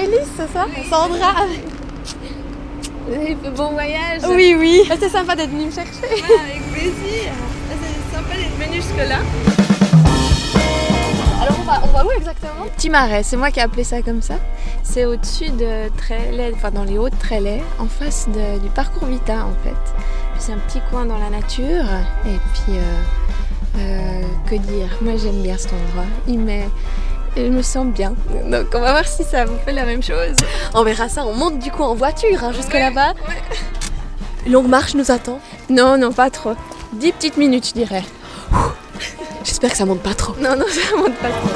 Jaylis, c'est ça? Oui. Sandra. Vous avez fait bon voyage. Oui. C'est sympa d'être venue me chercher. Avec plaisir. C'est sympa d'être venu jusque-là. Alors on va où exactement? Petit Marais, c'est moi qui ai appelé ça comme ça. C'est au-dessus de Trélay, enfin dans les Hauts de Trélay, en face du parcours Vita en fait. Puis c'est un petit coin dans la nature. Et puis, que dire? Moi j'aime bien cet endroit. Je me sens bien. Donc on va voir si ça vous fait la même chose. On verra ça, on monte du coup en voiture jusque là-bas. Une longue marche nous attend. Non, pas trop. 10 petites minutes je dirais. J'espère que ça monte pas trop. Non, ça monte pas trop.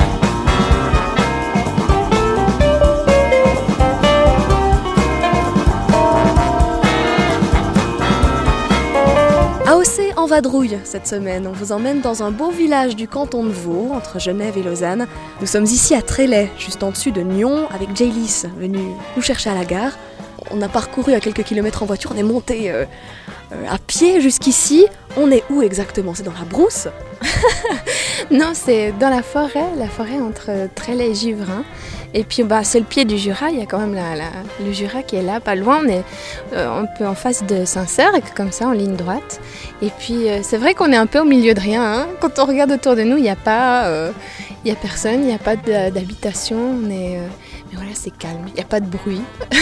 AOC en vadrouille cette semaine. On vous emmène dans un beau village du canton de Vaud, entre Genève et Lausanne. Nous sommes ici à Trélay, juste en dessus de Nyon, avec Jaylis, venue nous chercher à la gare. On a parcouru à quelques kilomètres en voiture, on est monté à pied jusqu'ici. On est où exactement? C'est dans la brousse? Non, c'est dans la forêt entre Trélay et Givrin. Et puis c'est le pied du Jura, il y a quand même le Jura qui est là, pas loin, on est un peu en face de Saint-Cyr, comme ça, en ligne droite. Et puis c'est vrai qu'on est un peu au milieu de rien, hein. Quand on regarde autour de nous, il n'y a personne, il n'y a pas d'habitation, mais voilà, c'est calme, il n'y a pas de bruit.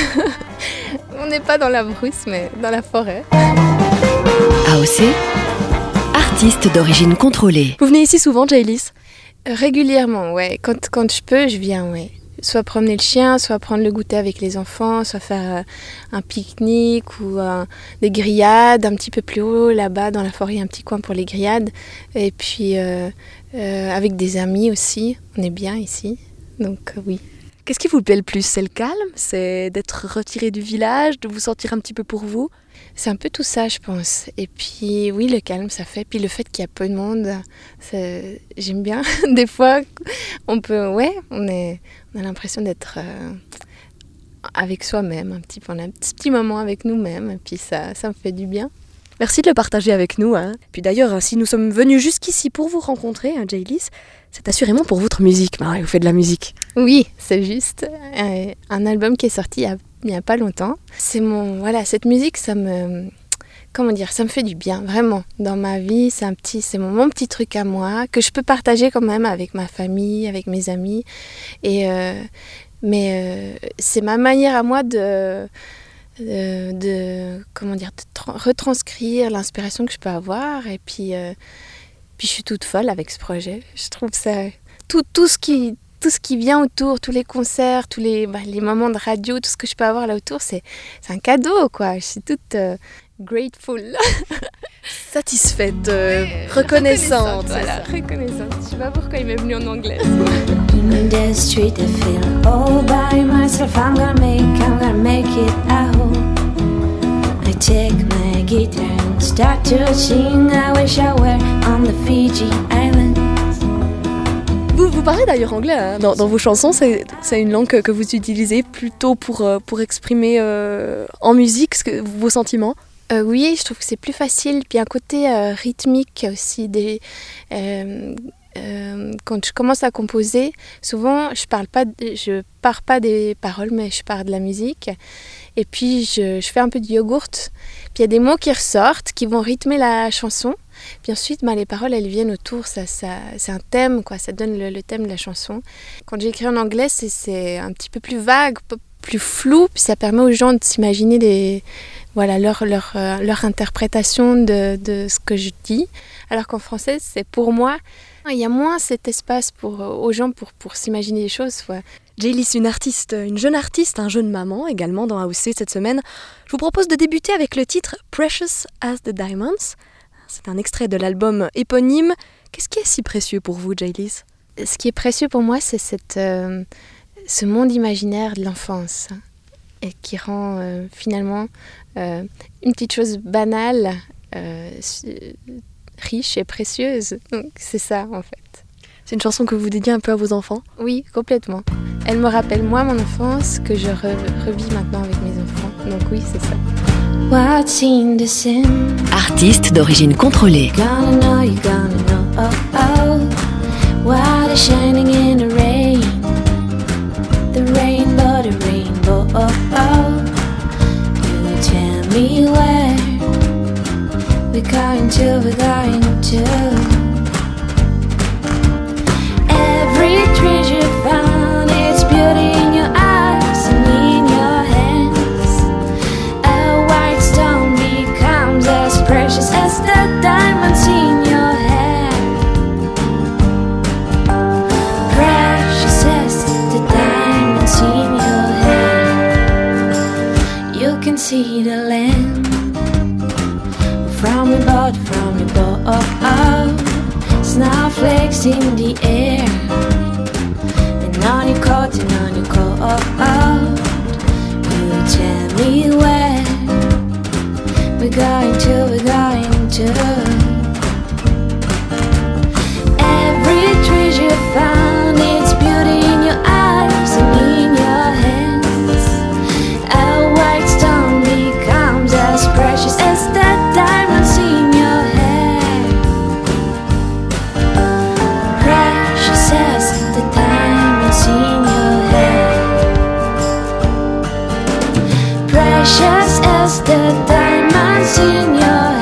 On n'est pas dans la brousse, mais dans la forêt. AOC, artiste d'origine contrôlée. Vous venez ici souvent, Jaylis? Régulièrement, ouais. Quand je peux, je viens, ouais. Soit promener le chien, soit prendre le goûter avec les enfants, soit faire un pique-nique ou des grillades un petit peu plus haut, là-bas dans la forêt, un petit coin pour les grillades. Et puis avec des amis aussi, on est bien ici, donc oui. Qu'est-ce qui vous plaît le plus? C'est le calme? C'est d'être retiré du village, de vous sentir un petit peu pour vous? C'est un peu tout ça, je pense. Et puis, oui, le calme, ça fait. Puis le fait qu'il y a peu de monde, j'aime bien. Des fois, on a l'impression d'être avec soi-même, on a un petit moment avec nous-mêmes. Et puis ça me fait du bien. Merci de le partager avec nous. Hein. Puis d'ailleurs, si nous sommes venus jusqu'ici pour vous rencontrer, Jaylis, c'est assurément pour votre musique. Vous faites de la musique. Oui, c'est juste. Un album qui est sorti il n'y a pas longtemps. Cette musique, ça me fait du bien, vraiment. Dans ma vie, c'est mon petit truc à moi, que je peux partager quand même avec ma famille, avec mes amis. Mais c'est ma manière à moi de retranscrire l'inspiration que je peux avoir. Et puis je suis toute folle avec ce projet. Je trouve ça... Tout ce qui vient autour, tous les concerts, tous les moments de radio, tout ce que je peux avoir là autour, c'est un cadeau, quoi. Je suis toute grateful. Satisfaite, reconnaissante. Voilà, reconnaissante. Je sais pas pourquoi il m'est venu en anglais. In the street I feel all by myself. I'm gonna make it out. I take my guitar and start to sing. I wish I were on the Fiji Islands. Vous parlez d'ailleurs anglais hein, dans vos chansons, c'est une langue que vous utilisez plutôt pour exprimer en musique vos sentiments? Oui, je trouve que c'est plus facile. Puis un côté rythmique aussi. Quand je commence à composer, souvent je pars pas des paroles, mais je pars de la musique. Et puis je fais un peu de yogourt. Puis il y a des mots qui ressortent, qui vont rythmer la chanson. Puis ensuite, les paroles, elles viennent autour. Ça, c'est un thème, quoi. Ça donne le thème de la chanson. Quand j'écris en anglais, c'est un petit peu plus vague, plus flou. Puis ça permet aux gens de s'imaginer leur interprétation de ce que je dis. Alors qu'en français, c'est pour moi, il y a moins cet espace aux gens pour s'imaginer les choses. Ouais. Jaylis, une jeune artiste, un jeune maman également dans AOC cette semaine. Je vous propose de débuter avec le titre Precious as the Diamonds. C'est un extrait de l'album éponyme. Qu'est-ce qui est si précieux pour vous, Jaylis? Ce qui est précieux pour moi, c'est ce monde imaginaire de l'enfance et qui rend finalement une petite chose banale, riche et précieuse. Donc c'est ça en fait. C'est une chanson que vous dédiez un peu à vos enfants? Oui, complètement. Elle me rappelle moi mon enfance que je revis maintenant avec mes enfants. Donc oui, c'est ça. What's in the sin? Artiste d'origine contrôlée. You gonna know, oh, oh. What is shining in the rain? The rainbow, the rain. me where we're going to. Every treasure found, its beauty in your eyes and in your hands. A white stone becomes as precious as the diamonds in your hair. Precious as the diamonds in your hair. You can see the land from above, snowflakes in the air, and on your coat, you tell me where we're going to. Every treasure found, its beauty in your eyes and in your hands. A white stone becomes as precious as the diamonds in your hair. Precious as the diamonds in your hair. Precious as the diamonds in your hair.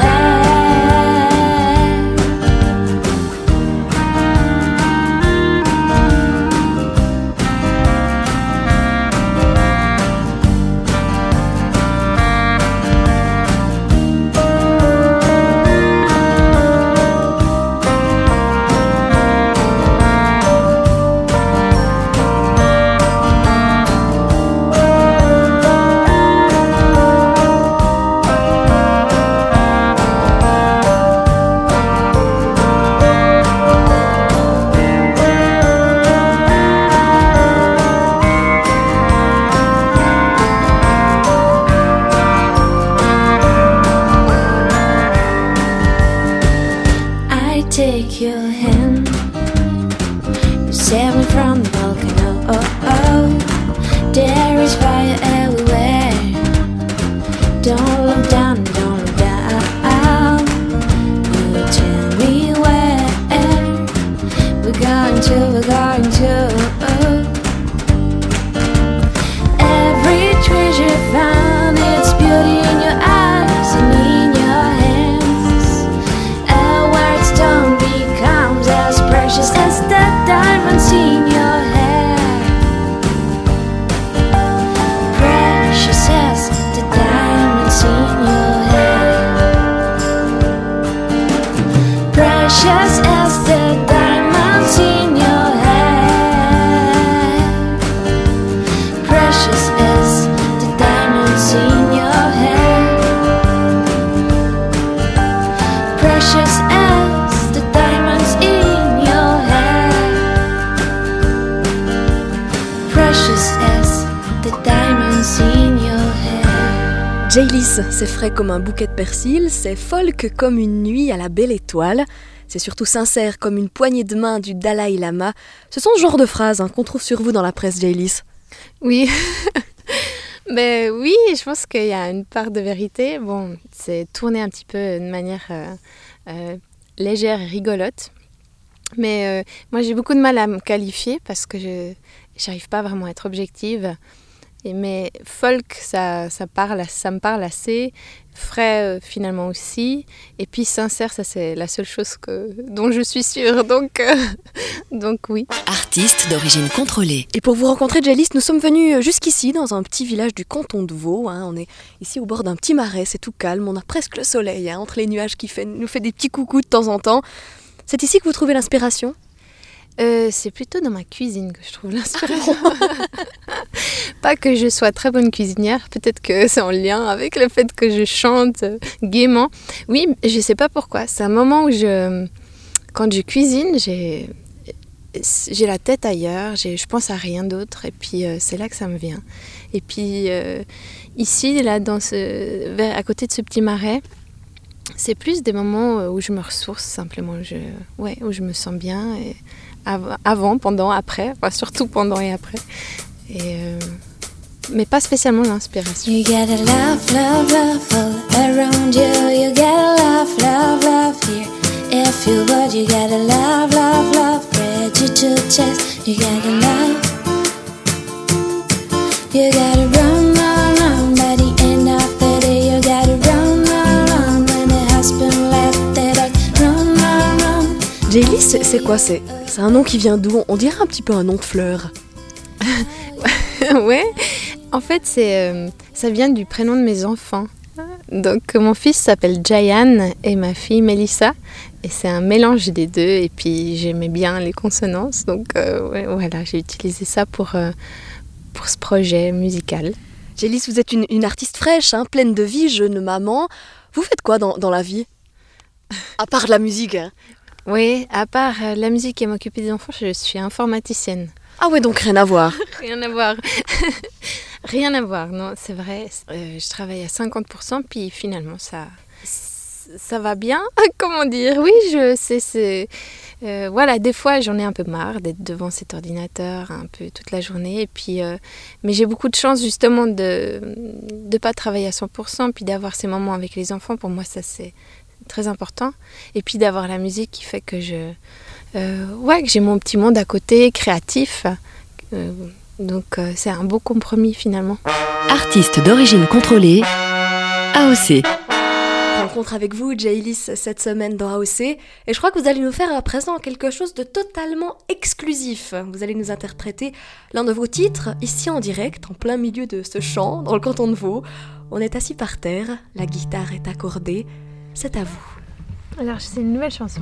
Take your hand, you save me from the volcano. There is fire everywhere. Don't look down, You tell me where we're going to. Every treasure found, its beauty in your eyes and in your hands. A white stone becomes as precious as the diamonds in your hair. Precious as the diamonds in your hair. Precious as the diamonds in your hair. Precious as the diamonds in your hair. Precious as the diamonds in your hair. Precious as the diamonds in your hair. Jaylys, c'est frais comme un bouquet de persil, c'est folk comme une nuit à la belle étoile, c'est surtout sincère comme une poignée de main du Dalai Lama. Ce sont ce genre de phrases qu'on trouve sur vous dans la presse, Jaylys. Oui, mais oui, je pense qu'il y a une part de vérité. Bon, c'est tourné un petit peu de manière légère et rigolote. Mais moi, j'ai beaucoup de mal à me qualifier parce que je n'arrive pas vraiment à être objective. Mais folk, ça me parle assez. Frais, finalement aussi. Et puis sincère, ça c'est la seule chose dont je suis sûre. Donc oui. Artiste d'origine contrôlée. Et pour vous rencontrer, Jaylys, nous sommes venus jusqu'ici, dans un petit village du canton de Vaud. On est ici au bord d'un petit marais, c'est tout calme. On a presque le soleil entre les nuages qui nous fait des petits coucous de temps en temps. C'est ici que vous trouvez l'inspiration ? C'est plutôt dans ma cuisine que je trouve l'inspiration. Pas que je sois très bonne cuisinière, peut-être que c'est en lien avec le fait que je chante gaiement. Oui, je sais pas pourquoi. C'est un moment où quand je cuisine, j'ai la tête ailleurs, je pense à rien d'autre et puis c'est là que ça me vient. Et puis ici, là, à côté de ce petit marais, c'est plus des moments où je me ressource simplement, où je me sens bien. Et avant, pendant, après, enfin, surtout pendant et après. Mais pas spécialement l'inspiration. You gotta love, love, love all around you. You gotta love, love, love here. If you would, you gotta love, love, love. Ready to test. You gotta love. You gotta run, run, run. By the end of the day, you gotta Jaylis, c'est quoi? C'est un nom qui vient d'où? On dirait un petit peu un nom de fleur. Ouais, en fait, ça vient du prénom de mes enfants. Donc, mon fils s'appelle Jayan et ma fille Melissa. Et c'est un mélange des deux. Et puis, j'aimais bien les consonances. Donc, ouais, voilà, j'ai utilisé ça pour ce projet musical. Jaylis, vous êtes une artiste fraîche, hein, pleine de vie, jeune maman. Vous faites quoi dans la vie? À part la musique, hein. Oui, à part la musique et m'occuper des enfants, je suis informaticienne. Ah ouais, donc rien à voir. Rien à voir. Rien à voir, non, c'est vrai. Je travaille à 50%, puis finalement, ça va bien. Comment dire? Oui, voilà, des fois, j'en ai un peu marre d'être devant cet ordinateur un peu toute la journée. Et puis, mais j'ai beaucoup de chance, justement, de ne pas travailler à 100%, puis d'avoir ces moments avec les enfants. Pour moi, ça, c'est très important. Et puis, d'avoir la musique qui fait que que j'ai mon petit monde à côté, créatif. Donc c'est un beau compromis finalement. Artiste d'origine contrôlée, AOC. Rencontre avec vous, Jaylis, cette semaine dans AOC. Et je crois que vous allez nous faire à présent quelque chose de totalement exclusif. Vous allez nous interpréter l'un de vos titres, ici en direct, en plein milieu de ce chant, dans le canton de Vaud. On est assis par terre, la guitare est accordée. C'est à vous. Alors c'est une nouvelle chanson.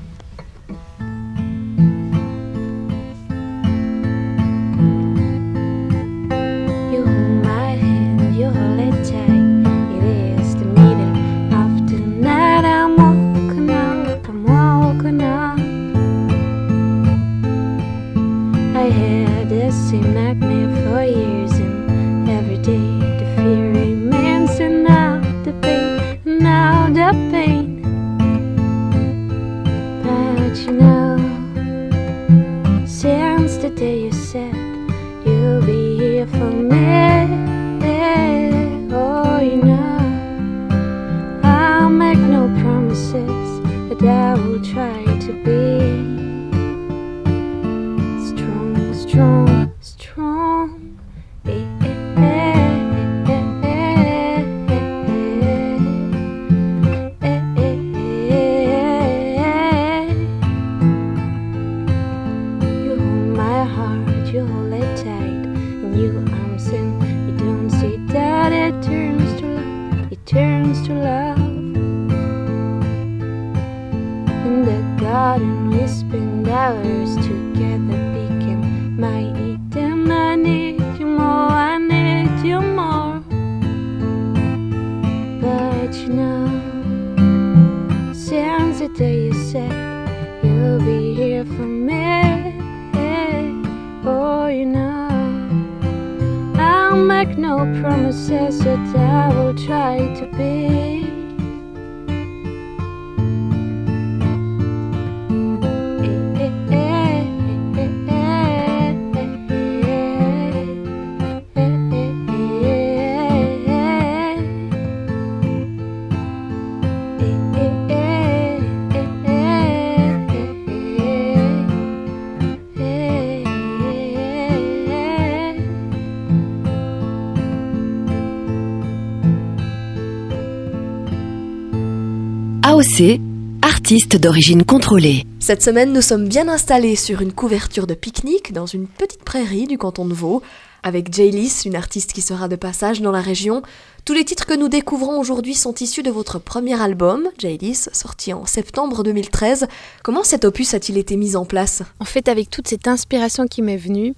AOC, artiste d'origine contrôlée. Cette semaine, nous sommes bien installés sur une couverture de pique-nique dans une petite prairie du canton de Vaud, avec Jaylis, une artiste qui sera de passage dans la région. Tous les titres que nous découvrons aujourd'hui sont issus de votre premier album, Jaylis, sorti en septembre 2013. Comment cet opus a-t-il été mis en place? En fait, avec toute cette inspiration qui m'est venue,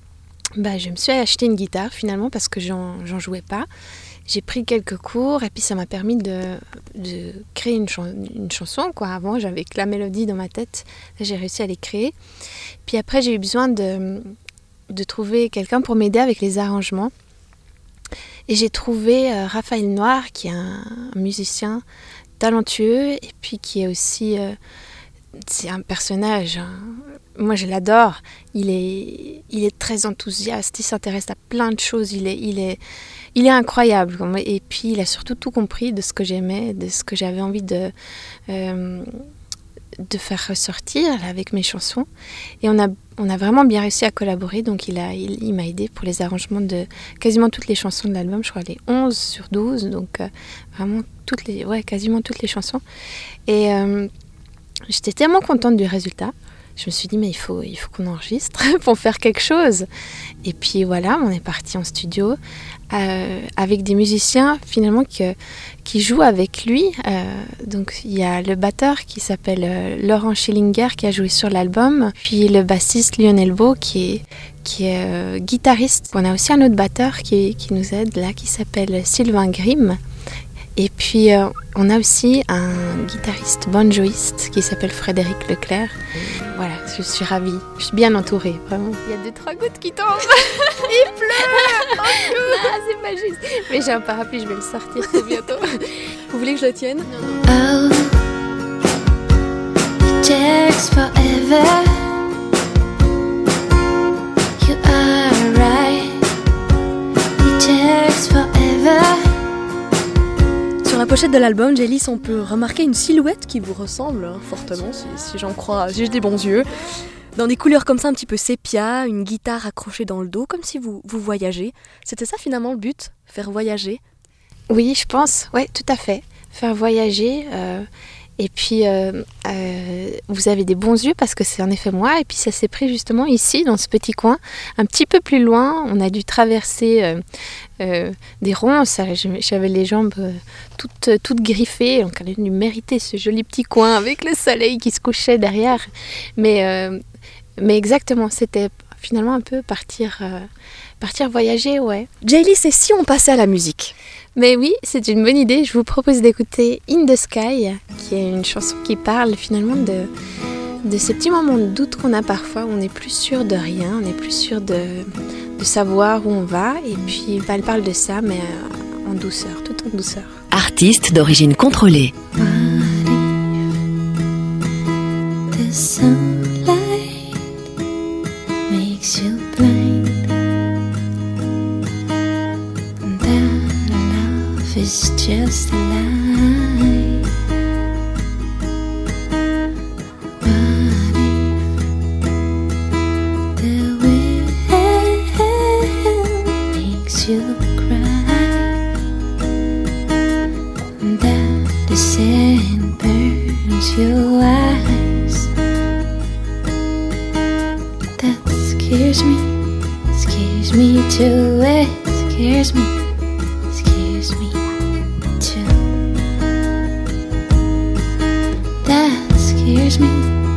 je me suis acheté une guitare finalement parce que j'en jouais pas. J'ai pris quelques cours et puis ça m'a permis de créer une chanson. Avant, j'avais que la mélodie dans ma tête. Là, j'ai réussi à les créer. Puis après, j'ai eu besoin de trouver quelqu'un pour m'aider avec les arrangements. Et j'ai trouvé Raphaël Noir, qui est un musicien talentueux et puis qui est aussi... c'est un personnage, hein. Moi je l'adore, il est très enthousiaste, il s'intéresse à plein de choses, il est incroyable. Et puis il a surtout tout compris de ce que j'aimais, de ce que j'avais envie de faire ressortir avec mes chansons. Et on a vraiment bien réussi à collaborer, donc il m'a aidé pour les arrangements de quasiment toutes les chansons de l'album, je crois les 11 sur 12, donc vraiment quasiment toutes les chansons. J'étais tellement contente du résultat. Je me suis dit, mais il faut qu'on enregistre pour faire quelque chose. Et puis voilà, on est parti en studio avec des musiciens finalement qui jouent avec lui. Donc il y a le batteur qui s'appelle Laurent Schillinger qui a joué sur l'album. Puis le bassiste Lionel Beau qui est guitariste. On a aussi un autre batteur qui nous aide là, qui s'appelle Sylvain Grimm. Et puis on a aussi un guitariste banjoïste qui s'appelle Frédéric Leclerc. Voilà, je suis ravie, je suis bien entourée, vraiment. Il y a 2-3 gouttes qui tombent. Il pleut. Ah, c'est pas juste. Mais j'ai un parapluie, je vais le sortir tout bientôt. Vous voulez que je le tienne? Oh, it takes forever. You are right. It takes forever. Sur la pochette de l'album, Jaylisse, on peut remarquer une silhouette qui vous ressemble fortement, si j'en crois, si j'ai des bons yeux. Dans des couleurs comme ça, un petit peu sépia, une guitare accrochée dans le dos, comme si vous voyagez. C'était ça finalement le but, faire voyager? Oui, je pense, ouais, tout à fait. Faire voyager. Et puis, vous avez des bons yeux parce que c'est en effet moi. Et puis, ça s'est pris justement ici, dans ce petit coin. Un petit peu plus loin, on a dû traverser des ronces. J'avais les jambes toutes griffées. Donc, on a dû mériter ce joli petit coin avec le soleil qui se couchait derrière. Mais exactement, c'était finalement un peu partir voyager, ouais. Jaylisse, et si on passait à la musique? Mais oui, c'est une bonne idée. Je vous propose d'écouter In the Sky, qui est une chanson qui parle finalement de ces petits moments de doute qu'on a parfois, où on n'est plus sûr de rien, on n'est plus sûr de savoir où on va. Et puis elle parle de ça, mais en douceur, tout en douceur. Artiste d'origine contrôlée. The sunlight makes you blind, and that love is just a lie. What if the wind makes you cry, and that the sand burns your eyes? That scares me too, it scares me too. That scares me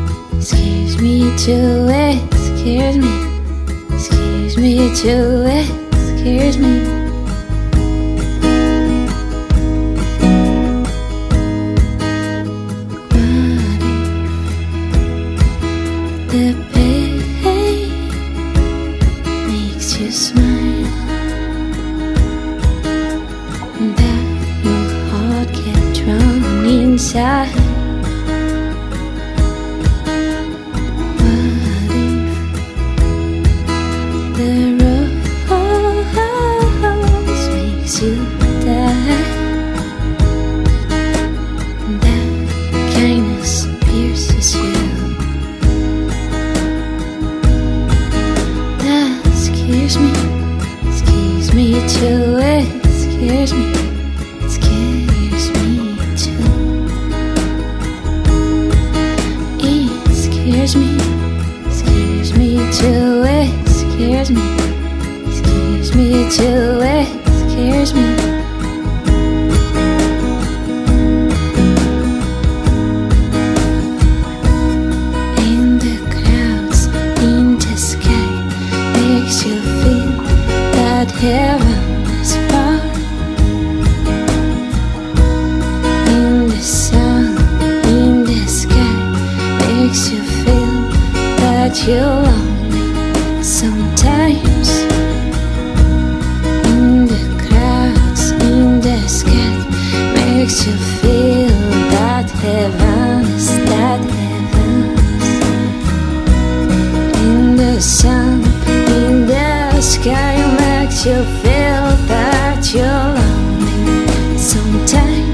too, it scares me too, it scares me. The pain makes you smile, and that your heart get drawn inside. What if the rose makes you die, and that kindness pierces you? Scares me too, it scares me too. It scares me too, it scares me too, it scares me. In the clouds, in the sky, makes you feel that heaven is far. In the sun, in the sky, makes you feel that you're lonely sometimes. In the clouds, in the sky, makes you feel that heaven is, that heaven is. In the sun, in the sky, makes you feel that you're lonely sometimes.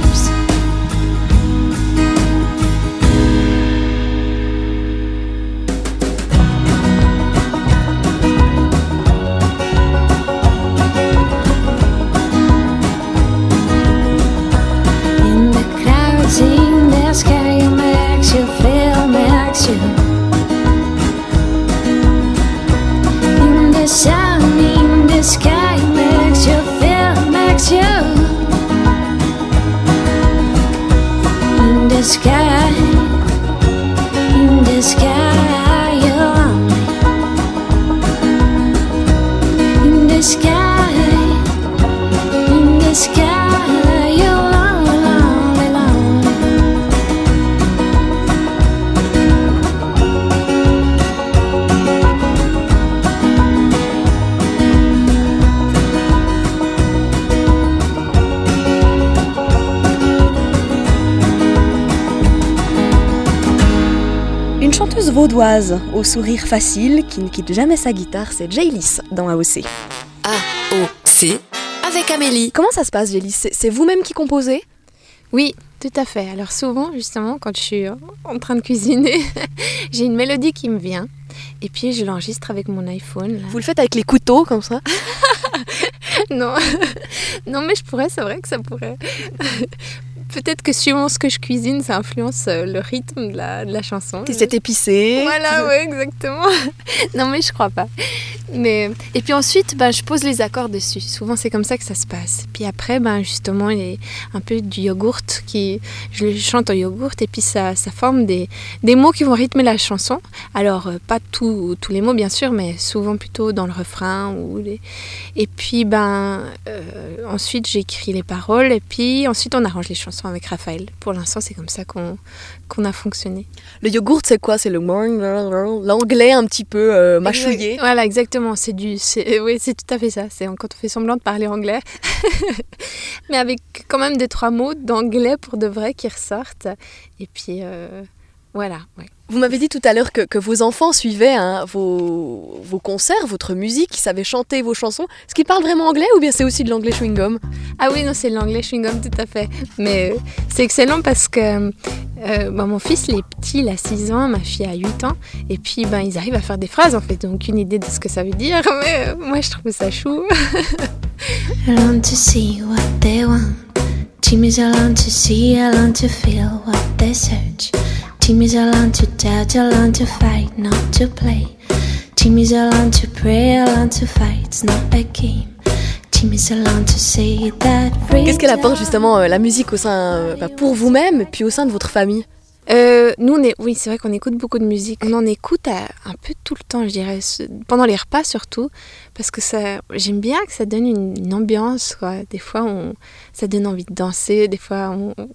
the sky, in the sky, you're lonely. In the sky, in the sky, you're lonely, lonely, lonely. Une chanteuse vaudoise au sourire facile qui ne quitte jamais sa guitare, c'est Jaylisse dans AOC. AOC avec Amélie. Comment ça se passe, Jaylisse ? C'est vous-même qui composez ? Oui, tout à fait. Alors souvent, justement, quand je suis en train de cuisiner, j'ai une mélodie qui me vient. Et puis, je l'enregistre avec mon iPhone. Là. Vous le faites avec les couteaux, comme ça ? Non. Non, mais je pourrais, c'est vrai que ça pourrait. Peut-être que suivant ce que je cuisine, ça influence le rythme de la chanson. Si c'est épicé. Voilà, oui, exactement. Non, mais je crois pas. Mais... Et puis ensuite, je pose les accords dessus. Souvent, c'est comme ça que ça se passe. Puis après, justement, il y a un peu du yogourt je le chante au yogourt et puis ça forme des mots qui vont rythmer la chanson. Alors, pas tous les mots, bien sûr, mais souvent plutôt dans le refrain. Et puis, ensuite, j'écris les paroles et puis ensuite, on arrange les chansons avec Raphaël. Pour l'instant, c'est comme ça qu'on a fonctionné. Le yogourt, c'est quoi ? C'est l'anglais un petit peu mâchouillé. Voilà, exactement. Oui, c'est tout à fait ça. C'est quand on fait semblant de parler anglais, mais avec quand même 2-3 mots d'anglais pour de vrai qui ressortent. Et puis, voilà. Ouais. Vous m'avez dit tout à l'heure que vos enfants suivaient vos concerts, votre musique, ils savaient chanter vos chansons. Est-ce qu'ils parlent vraiment anglais ou bien c'est aussi de l'anglais chewing-gum ? Ah oui, non, c'est de l'anglais chewing-gum, tout à fait. Mais c'est excellent parce que mon fils, il est petit, il a 6 ans, ma fille a 8 ans. Et puis, ils arrivent à faire des phrases, en fait. Ils n'ont aucune idée de ce que ça veut dire. Mais moi, je trouve ça chou. I learn to see what they want. Teammates, I learn to see, I learn to feel what they search. Teammates, I learn to doubt, I learn to fight, not to play. Teammates, I learn to pray, I learn to fight, it's not a game. Teammates, I learn to say that free. Qu'est-ce qu'elle apporte justement la musique au sein, pour vous-même, puis au sein de votre famille ? Nous, oui, c'est vrai qu'on écoute beaucoup de musique. On en écoute un peu tout le temps, je dirais, pendant les repas surtout, parce que j'aime bien que ça donne une ambiance, quoi. Des fois, ça donne envie de danser, des fois,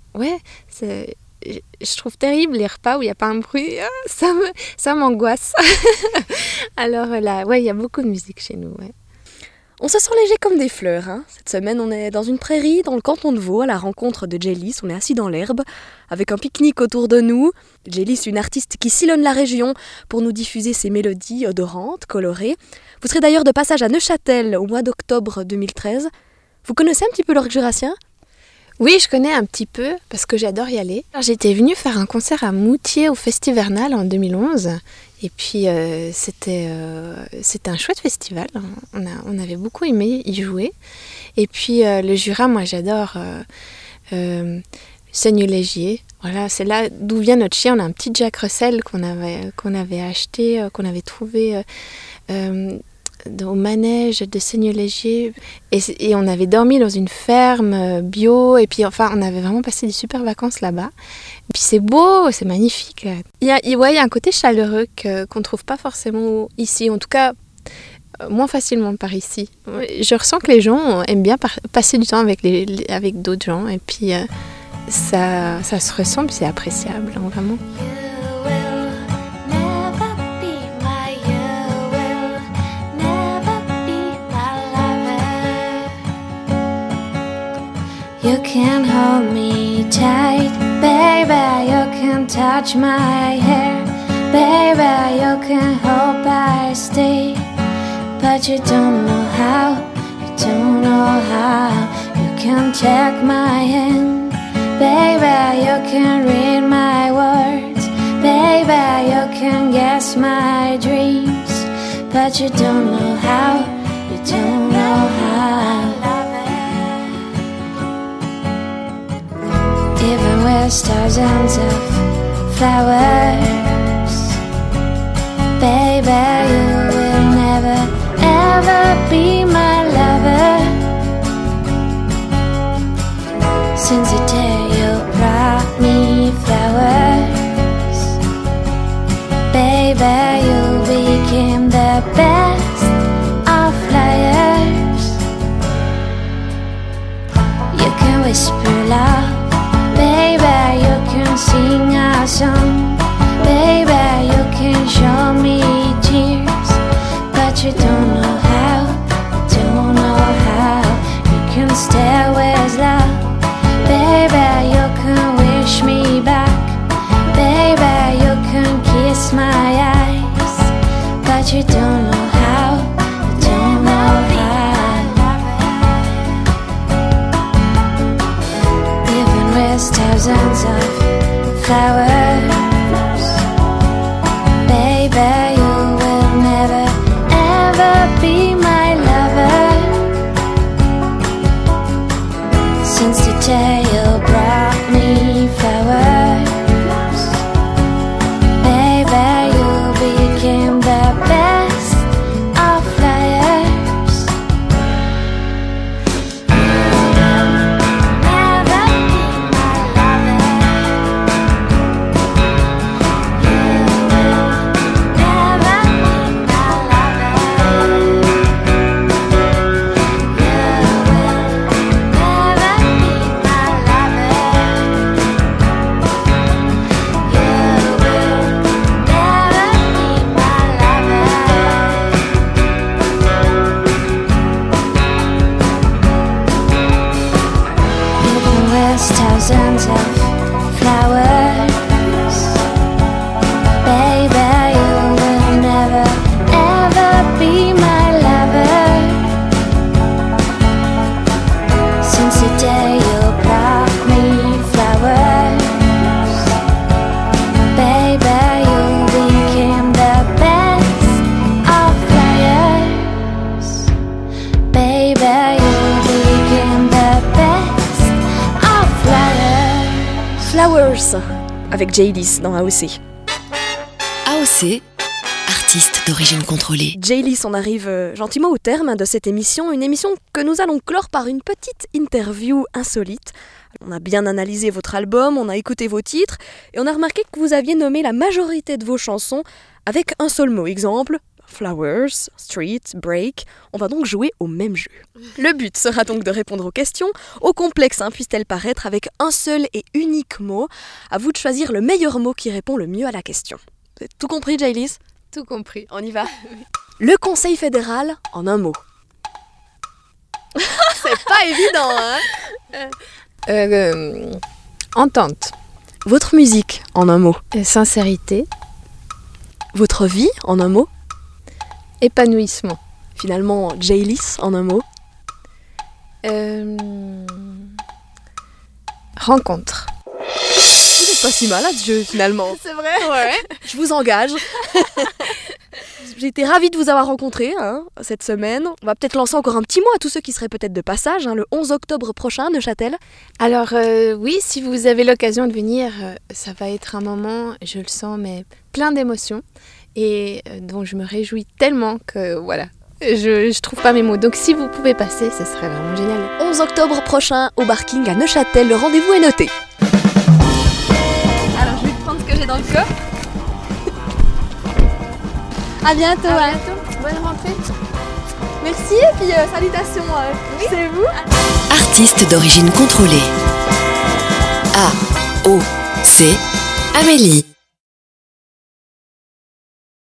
je trouve terrible les repas où il n'y a pas un bruit, ça m'angoisse. Alors là, il y a beaucoup de musique chez nous, ouais. On se sent léger comme des fleurs. Cette semaine, on est dans une prairie, dans le canton de Vaud, à la rencontre de Jaylisse. On est assis dans l'herbe, avec un pique-nique autour de nous. Jaylisse, une artiste qui sillonne la région pour nous diffuser ses mélodies odorantes, colorées. Vous serez d'ailleurs de passage à Neuchâtel au mois d'octobre 2013. Vous connaissez un petit peu l'orgue jurassien ? Oui, je connais un petit peu parce que j'adore y aller. Alors, j'étais venue faire un concert à Moutier au Festivernal en 2011 et puis c'était un chouette festival. On avait beaucoup aimé y jouer. Et puis le Jura, moi j'adore Seigneur-Légier. Voilà, c'est là d'où vient notre chien. On a un petit Jack Russell qu'on avait acheté, qu'on avait trouvé au manège de Seigneur-Légier et on avait dormi dans une ferme bio et puis on avait vraiment passé des super vacances là-bas. Et puis c'est beau, c'est magnifique. Il y a un côté chaleureux qu'on ne trouve pas forcément ici, en tout cas moins facilement par ici. Je ressens que les gens aiment bien passer du temps avec d'autres gens et puis ça se ressent, puis c'est appréciable, vraiment. You can hold me tight, baby, you can touch my hair, baby, you can hope I stay, but you don't know how, you can take my hand, baby, you can read my words, baby, you can guess my dreams, but you don't know how, even with thousands of flowers, baby, you will never, ever be my lover. Since the day you brought me flowers. but you don't know how. You don't know how. Even with thousands of flowers, baby, you will never ever be my lover. Since the day you brought me flowers, baby, you became the best of flyers. You will never be my lover. You will never be my lover. You will never be my lover. You will never be my lover. Even with thousands of flowers, baby, you will never ever be my lover. Since the day you brought me flowers, baby, you became the best of flyers. Baby, you became the best of flyers. Flowers avec Jaylis dans AOC. AOC, artiste d'origine contrôlée. Jaylis, on arrive gentiment au terme de cette émission, une émission que nous allons clore par une petite interview insolite. On a bien analysé votre album, on a écouté vos titres et on a remarqué que vous aviez nommé la majorité de vos chansons avec un seul mot. Exemple, Flowers, Street, Break. On va donc jouer au même jeu. Le but sera donc de répondre aux questions, aux complexes puissent-elles paraître, avec un seul et unique mot. À vous de choisir le meilleur mot qui répond le mieux à la question. Vous avez tout compris, Jaylis ? Tout compris. On y va. Le Conseil fédéral en un mot. C'est pas évident, hein ? Entente. Votre musique en un mot. Sincérité. Votre vie en un mot. Épanouissement. Finalement, Jaylis en un mot. Rencontre. Vous n'êtes pas si mal à ce jeu, finalement. C'est vrai. Ouais. Je vous engage. J'ai été ravie de vous avoir rencontré cette semaine. On va peut-être lancer encore un petit mot à tous ceux qui seraient peut-être de passage, le 11 octobre prochain, Neuchâtel. Alors oui, si vous avez l'occasion de venir, ça va être un moment, je le sens, mais plein d'émotions et dont je me réjouis tellement que voilà, je trouve pas mes mots. Donc si vous pouvez passer, ce serait vraiment génial. 11 octobre prochain au Barking à Neuchâtel, le rendez-vous est noté. Alors je vais prendre ce que j'ai dans le coffre. À bientôt. À bientôt. Bonne rentrée. Merci et puis salutations. Oui. C'est vous. Artiste d'origine contrôlée. AOC, Amélie.